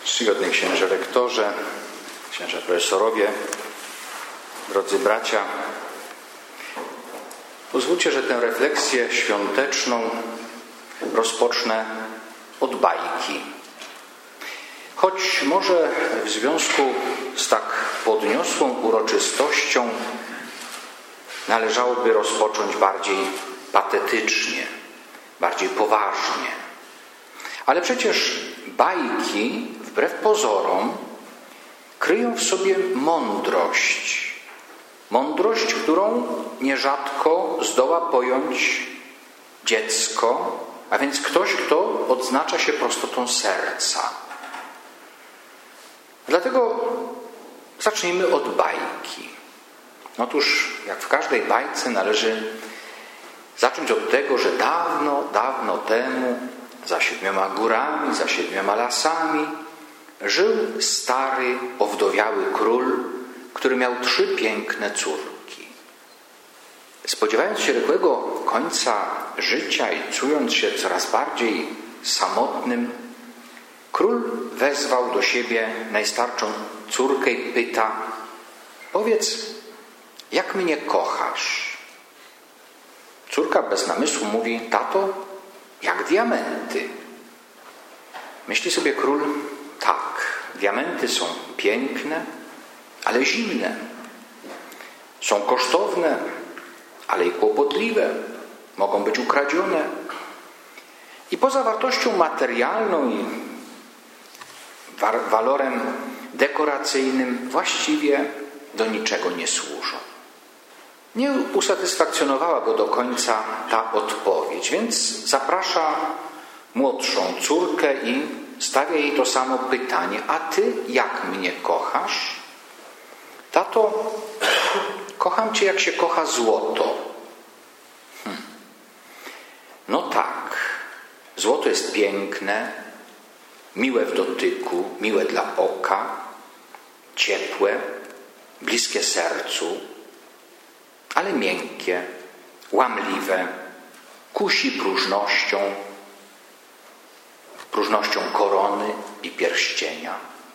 Czcigodny księże rektorze, księże profesorowie, drodzy bracia, pozwólcie, że tę refleksję świąteczną rozpocznę od bajki. Choć może w związku z tak podniosłą uroczystością należałoby rozpocząć bardziej patetycznie, bardziej poważnie. Ale przecież bajki, wbrew pozorom, kryją w sobie mądrość. Mądrość, którą nierzadko zdoła pojąć dziecko, a więc ktoś, kto odznacza się prostotą serca. Dlatego zacznijmy od bajki. Otóż, jak w każdej bajce, należy zacząć od tego, że dawno, dawno temu, za 7 górami, za 7 lasami, żył stary, owdowiały król, który miał 3 piękne córki. Spodziewając się rychłego końca życia i czując się coraz bardziej samotnym, król wezwał do siebie najstarszą córkę i pyta: powiedz, jak mnie kochasz? Córka bez namysłu mówi: tato, jak diamenty. Myśli sobie król: tak, diamenty są piękne, ale zimne. Są kosztowne, ale i kłopotliwe. Mogą być ukradzione. I poza wartością materialną i walorem dekoracyjnym właściwie do niczego nie służą. Nie usatysfakcjonowała go do końca ta odpowiedź, więc zaprasza młodszą córkę i stawia jej to samo pytanie: a ty jak mnie kochasz? Tato, kocham cię, jak się kocha złoto. No tak, złoto jest piękne, miłe w dotyku, miłe dla oka, ciepłe, bliskie sercu, ale miękkie, łamliwe, kusi próżnością korony i pierścienia.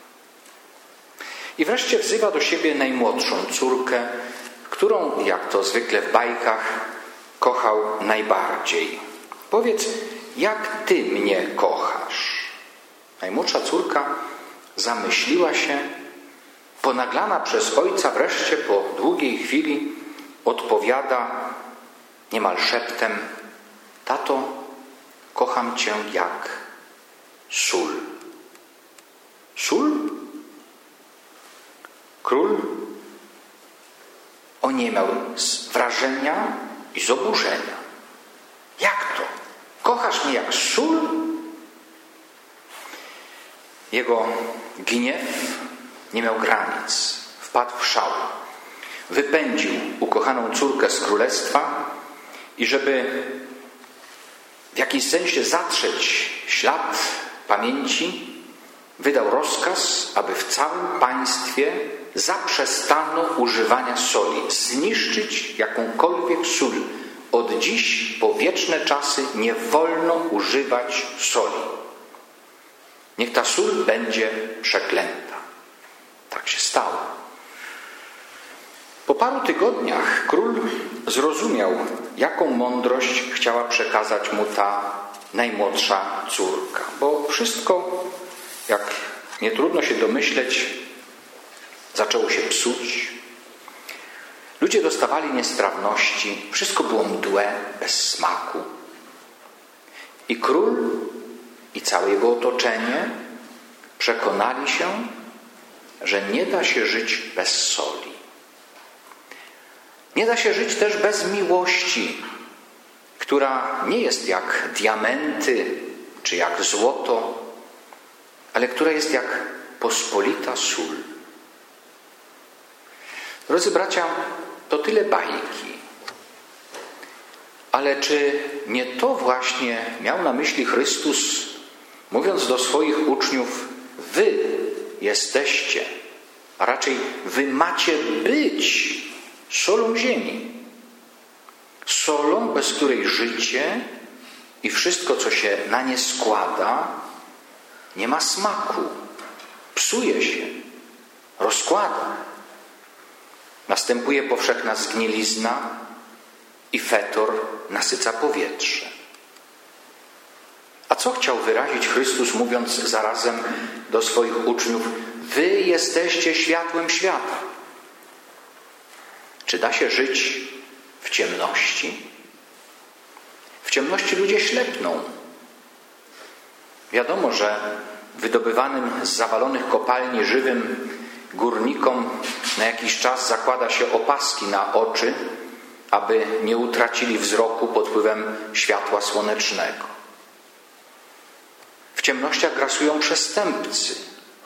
I wreszcie wzywa do siebie najmłodszą córkę, którą, jak to zwykle w bajkach, kochał najbardziej. Powiedz, jak ty mnie kochasz? Najmłodsza córka zamyśliła się, ponaglana przez ojca, wreszcie po długiej chwili odpowiada niemal szeptem: tato, kocham cię jak sól. Sól? Król oniemiał z wrażenia i z oburzenia. Jak to? Kochasz mnie jak sól? Jego gniew nie miał granic. Wpadł w szał. Wypędził ukochaną córkę z królestwa i żeby w jakimś sensie zatrzeć ślad pamięci, wydał rozkaz, aby w całym państwie zaprzestano używania soli. Zniszczyć jakąkolwiek sól. Od dziś po wieczne czasy nie wolno używać soli. Niech ta sól będzie przeklęta. Tak się stało. Po paru tygodniach król zrozumiał, jaką mądrość chciała przekazać mu ta najmłodsza córka. Bo wszystko, jak nie trudno się domyśleć, zaczęło się psuć. Ludzie dostawali niestrawności, wszystko było mdłe, bez smaku. I król i całe jego otoczenie przekonali się, że nie da się żyć bez soli. Nie da się żyć też bez miłości, która nie jest jak diamenty czy jak złoto, ale która jest jak pospolita sól. Drodzy bracia, to tyle bajki. Ale czy nie to właśnie miał na myśli Chrystus, mówiąc do swoich uczniów: wy jesteście, a raczej wy macie być solą ziemi. Solą, bez której życie i wszystko, co się na nie składa, nie ma smaku, psuje się, rozkłada. Następuje powszechna zgnilizna i fetor nasyca powietrze. A co chciał wyrazić Chrystus, mówiąc zarazem do swoich uczniów: wy jesteście światłem świata? Czy da się żyć w ciemności? W ciemności ludzie ślepną. Wiadomo, że wydobywanym z zawalonych kopalni żywym górnikom na jakiś czas zakłada się opaski na oczy, aby nie utracili wzroku pod wpływem światła słonecznego. W ciemnościach grasują przestępcy.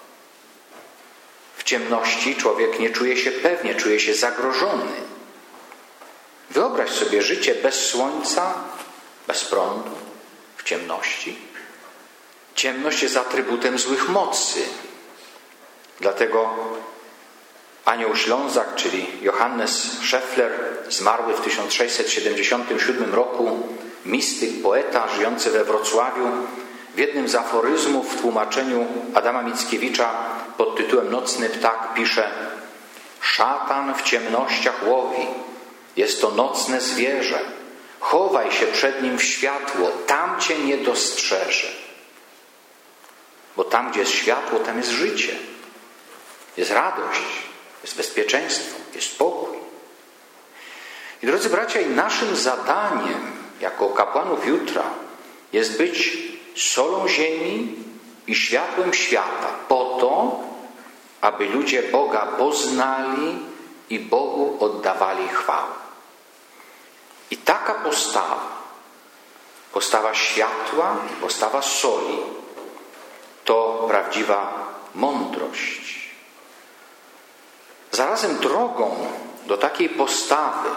W ciemności człowiek nie czuje się pewnie, czuje się zagrożony. Wyobraź sobie życie bez słońca, bez prądu, w ciemności. Ciemność jest atrybutem złych mocy. Dlatego anioł Ślązak, czyli Johannes Scheffler, zmarły w 1677 roku, mistyk, poeta żyjący we Wrocławiu, w jednym z aforyzmów w tłumaczeniu Adama Mickiewicza pod tytułem Nocny ptak pisze: szatan w ciemnościach łowi, jest to nocne zwierzę, chowaj się przed nim w światło, tam cię nie dostrzeże. Bo tam, gdzie jest światło, tam jest życie, jest radość, jest bezpieczeństwo, jest pokój. I drodzy bracia, i naszym zadaniem jako kapłanów jutra jest być solą ziemi i światłem świata, po to, aby ludzie Boga poznali i Bogu oddawali chwałę. I taka postawa światła, postawa soli, to prawdziwa mądrość. Zarazem drogą do takiej postawy,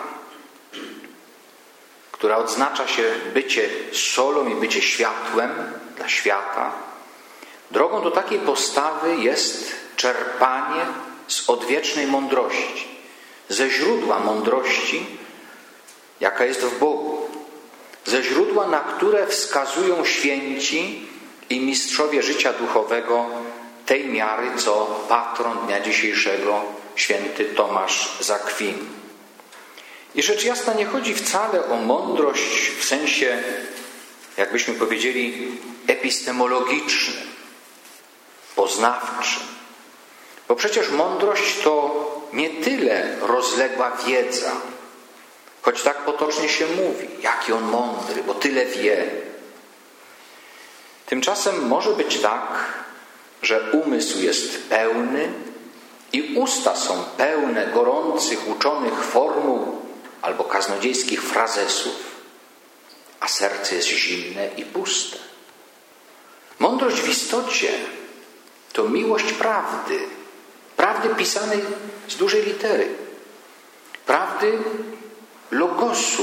która odznacza się bycie solą i bycie światłem dla świata, drogą do takiej postawy jest czerpanie z odwiecznej mądrości, ze źródła mądrości, jaka jest w Bogu, ze źródła, na które wskazują święci i mistrzowie życia duchowego tej miary, co patron dnia dzisiejszego, święty Tomasz z Akwinu. I rzecz jasna nie chodzi wcale o mądrość w sensie, jakbyśmy powiedzieli, epistemologicznym, poznawczym. Bo przecież mądrość to nie tyle rozległa wiedza, choć tak potocznie się mówi, jaki on mądry, bo tyle wie. Tymczasem może być tak, że umysł jest pełny i usta są pełne gorących, uczonych formuł albo kaznodziejskich frazesów, a serce jest zimne i puste. Mądrość w istocie to miłość prawdy, prawdy pisanej z dużej litery, prawdy logosu,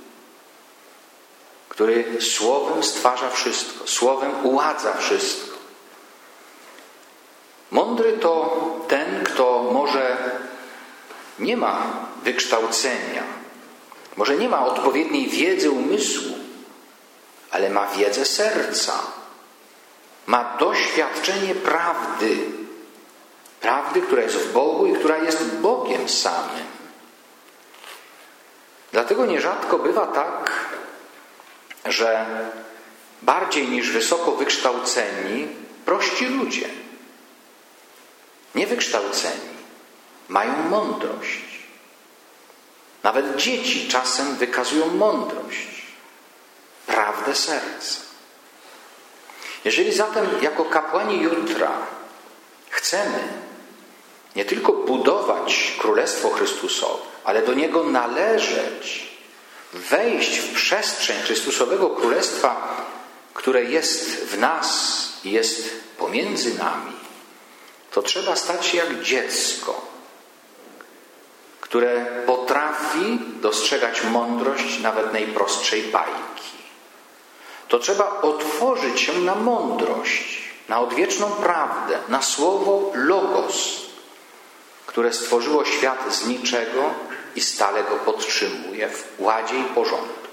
który słowem stwarza wszystko, słowem uładza wszystko. Mądry to ten, kto może nie ma wykształcenia, może nie ma odpowiedniej wiedzy umysłu, ale ma wiedzę serca, ma doświadczenie prawdy, która jest w Bogu i która jest Bogiem samym. Dlatego nierzadko bywa tak, że bardziej niż wysoko wykształceni, prości ludzie, niewykształceni, mają mądrość. Nawet dzieci czasem wykazują mądrość, prawdę serca. Jeżeli zatem jako kapłani jutra chcemy nie tylko budować Królestwo Chrystusowe, ale do niego należeć, wejść w przestrzeń Chrystusowego Królestwa, które jest w nas i jest pomiędzy nami, to trzeba stać się jak dziecko, które potrafi dostrzegać mądrość nawet najprostszej bajki. To trzeba otworzyć się na mądrość, na odwieczną prawdę, na słowo logos, które stworzyło świat z niczego i stale go podtrzymuje w ładzie i porządku.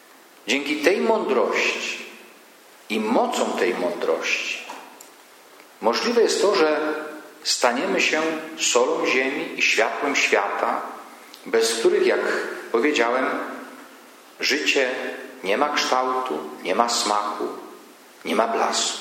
Dzięki tej mądrości i mocą tej mądrości Możliwe jest to, że staniemy się solą ziemi i światłem świata, bez których, jak powiedziałem, życie nie ma kształtu, nie ma smaku, nie ma blasku.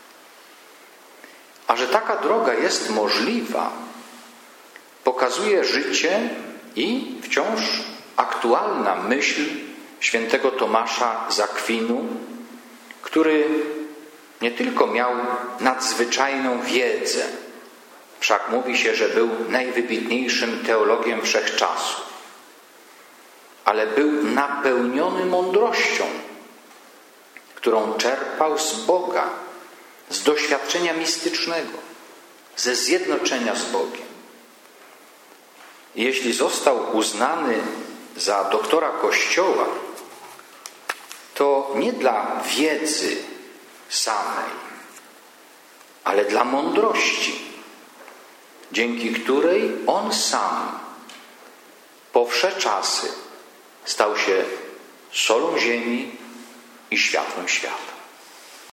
A że taka droga jest możliwa, pokazuje życie i wciąż aktualna myśl świętego Tomasza z Akwinu, który nie tylko miał nadzwyczajną wiedzę, wszak mówi się, że był najwybitniejszym teologiem wszechczasów, ale był napełniony mądrością, którą czerpał z Boga, z doświadczenia mistycznego, ze zjednoczenia z Bogiem. Jeśli został uznany za doktora Kościoła, to nie dla wiedzy samej, ale dla mądrości, dzięki której on sam po wsze czasy stał się solą ziemi i światłem świata.